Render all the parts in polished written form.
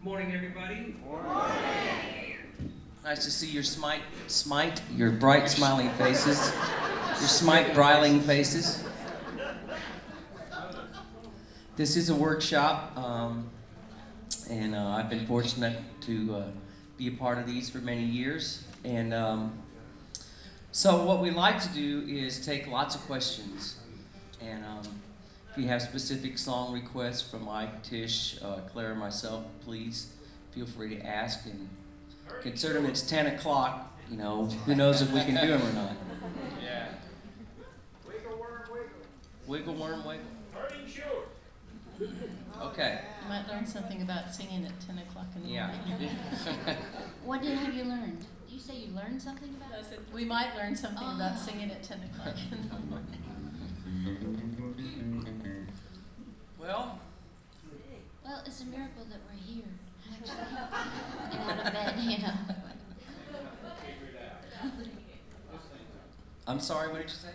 Morning, everybody. Morning. Nice to see your your bright smiling faces, your smite bridling faces. This is a workshop, and I've been fortunate to be a part of these for many years. And so what we like to do is take lots of questions, and if you have specific song requests from Mike, Tish, Claire, and myself, please feel free to ask. And considering it's 10 o'clock, you know, who knows if we can do them or not. Yeah. Wiggle worm, wiggle. Wiggle worm, wiggle. Hurting sure. Okay. You might learn something about singing at 10 o'clock in the morning. What have you learned? Did you say you learned something about I it? said, we might learn something about singing at 10 o'clock in the morning. Well, Well, it's a miracle that we're here, actually. And out of bed, you know. I'm sorry, what did you say?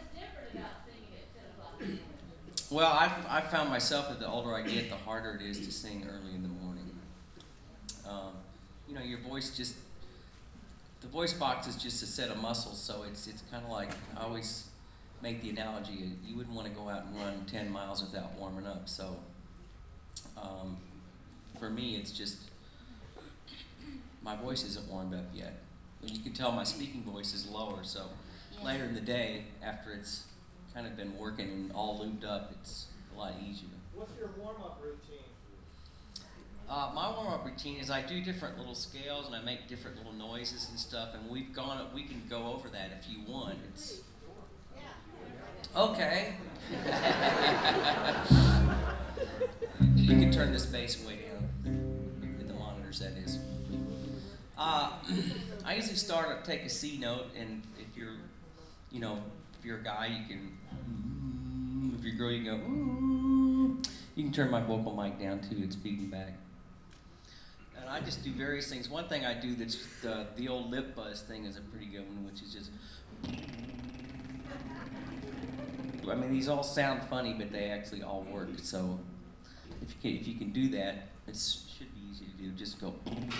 Well, I found myself that the older I get, the harder it is to sing early in the morning. You know, your voice just, the voice box is just a set of muscles, so it's kind of like, I always make the analogy, you wouldn't want to go out and run 10 miles without warming up. So for me, it's just, my voice isn't warmed up yet. But you can tell my speaking voice is lower, so later in the day, after it's kind of been working and all lubed up, it's a lot easier. What's your warm-up routine? My warm-up routine is I do different little scales and I make different little noises and stuff, and we can go over that if you want. It's okay. You can turn this bass way down in the monitors, that is. I usually take a C note, and if you're a guy, you can. If you're a girl, you can go. You can turn my vocal mic down too; it's feeding back. And I just do various things. One thing I do that's the old lip buzz thing is a pretty good one, which is just. I mean, these all sound funny, but they actually all work. So, if you can do that, it should be easy to do. Just go.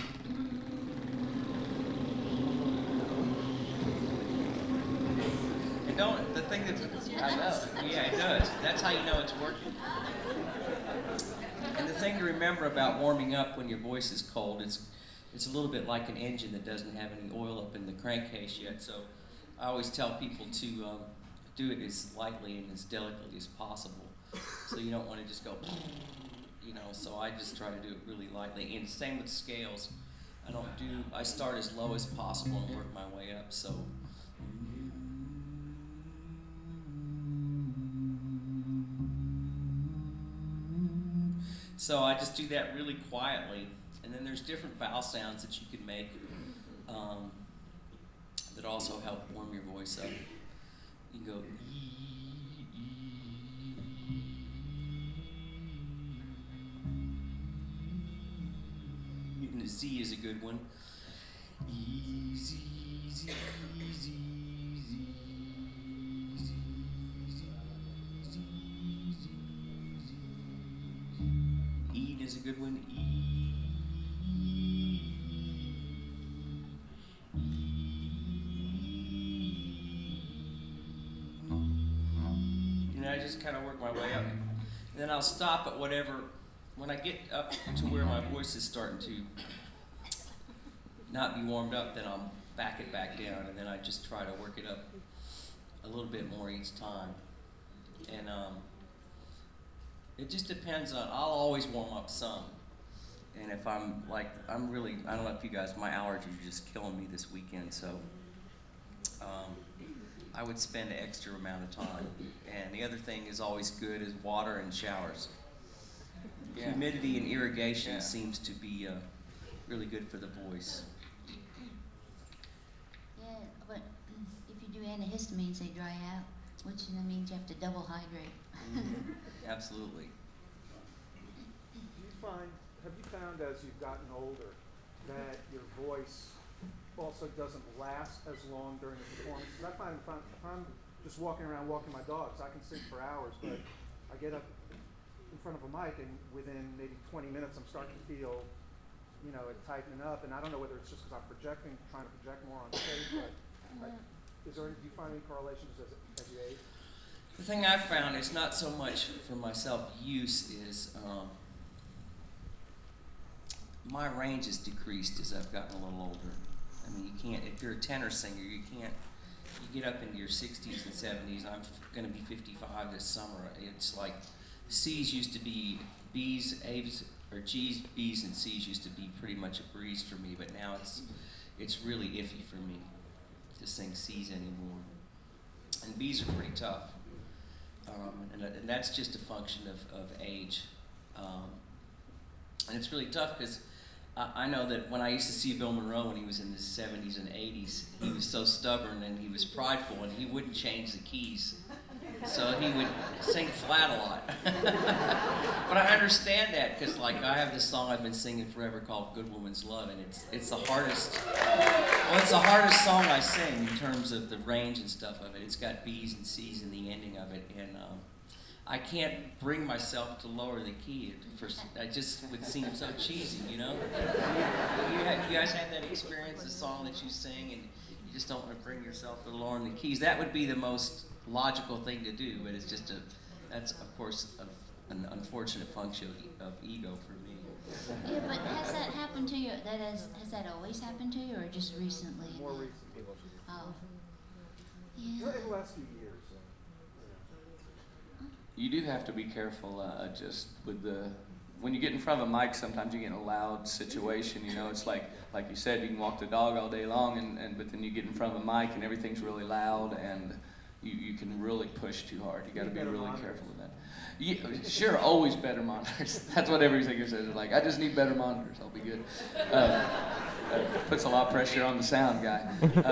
And don't the thing that I know, yeah, it does. That's how you know it's working. And the thing to remember about warming up when your voice is cold, it's a little bit like an engine that doesn't have any oil up in the crankcase yet. So I always tell people to do it as lightly and as delicately as possible. So you don't want to just go, you know. So I just try to do it really lightly. And same with scales. I start as low as possible and work my way up. So I just do that really quietly, and then there's different vowel sounds that you can make that also help warm your voice up. You can go and the Z is a good one. E is a good one. And I just kind of work my way up. And then I'll stop at whatever. When I get up to where my voice is starting to not be warmed up, then I'll back it back down, and then I just try to work it up a little bit more each time. And it just depends on, I'll always warm up some. And if I don't know if you guys, my allergies are just killing me this weekend, so I would spend an extra amount of time. And the other thing is always good is water and showers. Yeah. Humidity and irrigation seems to be really good for the voice. Yeah, but if you do antihistamines, they dry out, which means you have to double hydrate. Absolutely. Have you found as you've gotten older that your voice also doesn't last as long during the performance? Because I find if I'm just walking around walking my dogs, I can sing for hours, but I get up in front of a mic and within maybe 20 minutes I'm starting to feel you know, it tightening up. And I don't know whether it's just because I'm trying to project more on stage, but do you find any correlations as you age? The thing I've found is not so much for myself use is my range has decreased as I've gotten a little older. I mean, you can't, if you're a tenor singer, you get up into your 60s and 70s. I'm going to be 55 this summer. It's like C's used to be B's, A's, or G's, B's, and C's used to be pretty much a breeze for me, but now it's really iffy for me to sing C's anymore. And B's are pretty tough. And that's just a function of age. And it's really tough because I know that when I used to see Bill Monroe when he was in his 70s and 80s, he was so stubborn and he was prideful and he wouldn't change the keys. So he would sing flat a lot. But I understand that because, like, I have this song I've been singing forever called Good Woman's Love, and it's the hardest, well, it's the hardest song I sing in terms of the range and stuff of it. It's got B's and C's in the ending of it, and I can't bring myself to lower the key. It just would seem so cheesy, you know? You guys have that experience, a song that you sing, and you just don't want to bring yourself to lowering the keys. That would be the most logical thing to do, but it's just that's of course an unfortunate function of ego for me. Yeah, but has that happened to you? Has that always happened to you, or just recently? More recently. Oh. In Yeah. the last few years. You do have to be careful just with when you get in front of a mic, sometimes you get in a loud situation, you know, it's like you said, you can walk the dog all day long, but then you get in front of a mic and everything's really loud and you can really push too hard. You got to be really careful with that. Yeah, sure, always better monitors. That's what every singer says. They're like, I just need better monitors, I'll be good. Puts a lot of pressure on the sound guy.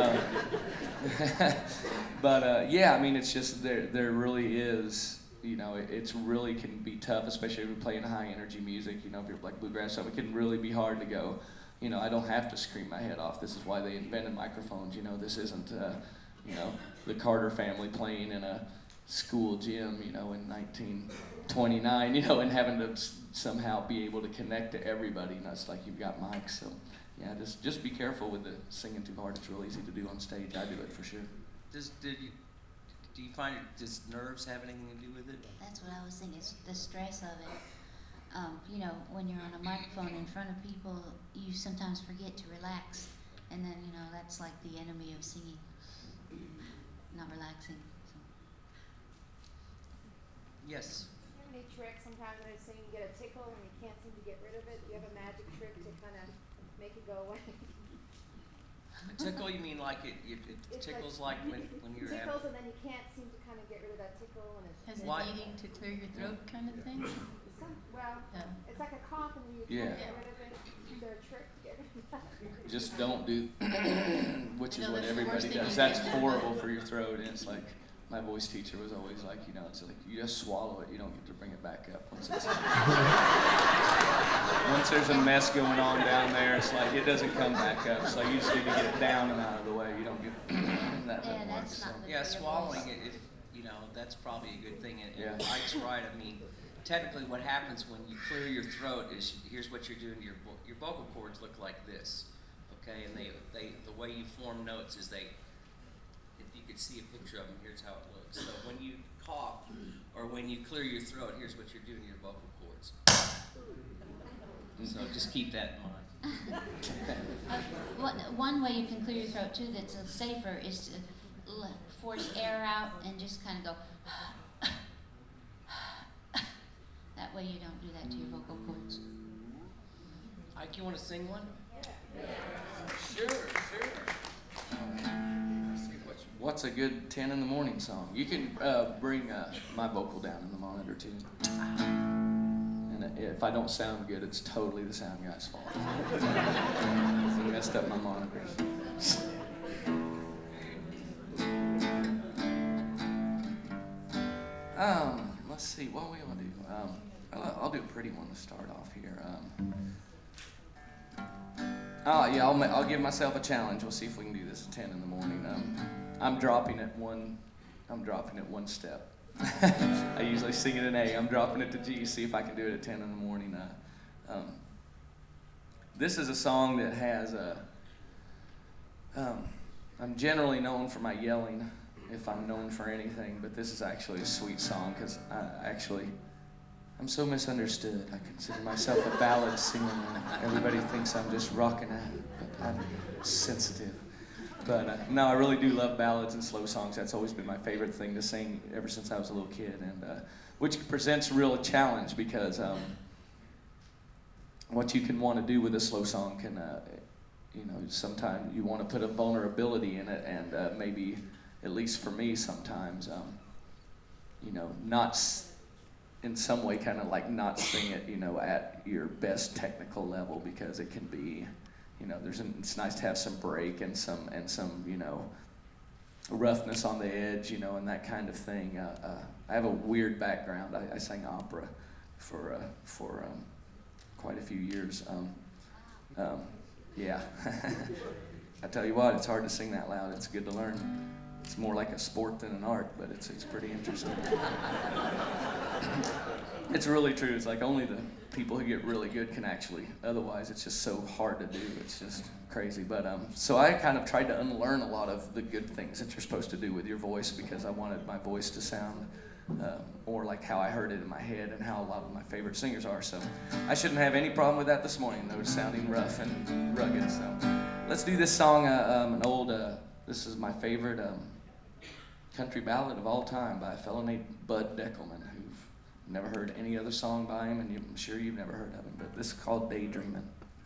But yeah, I mean, it's just there really is. You know, it's really can be tough, especially if you're playing high energy music. You know, if you're like bluegrass, so it can really be hard to go. You know, I don't have to scream my head off. This is why they invented microphones. You know, this isn't, you know, the Carter family playing in a school gym, you know, in 1929, you know, and having to somehow be able to connect to everybody. And it's like you've got mics, so yeah, just be careful with the singing too hard. It's real easy to do on stage. I do it for sure. Do you find does nerves have anything to do with it? That's what I was thinking. It's the stress of it. You know, when you're on a microphone in front of people, you sometimes forget to relax, and then you know that's like the enemy of singing, not relaxing. So. Yes. Do you have any tricks sometimes when you're singing, you get a tickle and you can't seem to get rid of it? Do you have a magic trick to kind of make it go away? A tickle, you mean like it It's tickles like when you're tickles and then you can't seem to kind of get rid of that tickle and it's Why- Hesitating to clear your throat kind of thing? yeah. It's like a cough and you Yeah. can't get rid of it. Is there a trick to get rid of that? Just don't do, which I is know, what that's the everybody worst thing does. you That's can do. horrible for your throat, and it's like, my voice teacher was always like, you know, it's like, you just swallow it, you don't get to bring it back up. Once there's a mess going on down there, it's like, it doesn't come back up. So you just need to get it down and out of the way. You don't get that Yeah, doesn't work. that's So. not good. Yeah, for your swallowing voice. it, if you know, that's probably a good thing. And Yeah. Mike's right. I mean, technically, what happens when you clear your throat is here's what you're doing. Your vocal cords look like this, okay? And they the way you form notes is they. If you could see a picture of them, here's how it looks. So when you cough or when you clear your throat, here's what you're doing to your vocal cords. So just keep that in mind. One way you can clear your throat too that's safer is to force air out and just kind of go. That way you don't do that to your vocal cords. Ike, you want to sing one? Sure. What's a good 10 in the morning song? You can bring my vocal down in the monitor too. And if I don't sound good, it's totally the sound guy's fault. He messed up my monitors. Let's see, what we want to do? I'll do a pretty one to start off here. Yeah, I'll give myself a challenge. We'll see if we can do this at 10 in the morning. I'm dropping it one step. I usually sing it in A. I'm dropping it to G. See if I can do it at 10 in the morning. this is a song that has a. I'm generally known for my yelling, if I'm known for anything, but this is actually a sweet song because I'm so misunderstood. I consider myself a ballad singer, and everybody thinks I'm just rocking out, but I'm sensitive. But no, I really do love ballads and slow songs. That's always been my favorite thing to sing ever since I was a little kid, and which presents a real challenge because what you can want to do with a slow song can, sometimes you want to put a vulnerability in it, and maybe, at least for me, sometimes, not in some way kind of like not sing it, at your best technical level because it can be. It's nice to have some break and some roughness on the edge, and that kind of thing. I have a weird background. I sang opera for quite a few years. Yeah. I tell you what, it's hard to sing that loud. It's good to learn. It's more like a sport than an art, but it's pretty interesting. It's really true. It's like only the people who get really good can actually. Otherwise, it's just so hard to do. It's just crazy. But so I kind of tried to unlearn a lot of the good things that you're supposed to do with your voice because I wanted my voice to sound more like how I heard it in my head and how a lot of my favorite singers are. So I shouldn't have any problem with that this morning, though, sounding rough and rugged. So let's do this song, this is my favorite country ballad of all time by a fellow named Bud Deckelman, who've never heard any other song by him, and I'm sure you've never heard of him, but this is called Daydreamin'.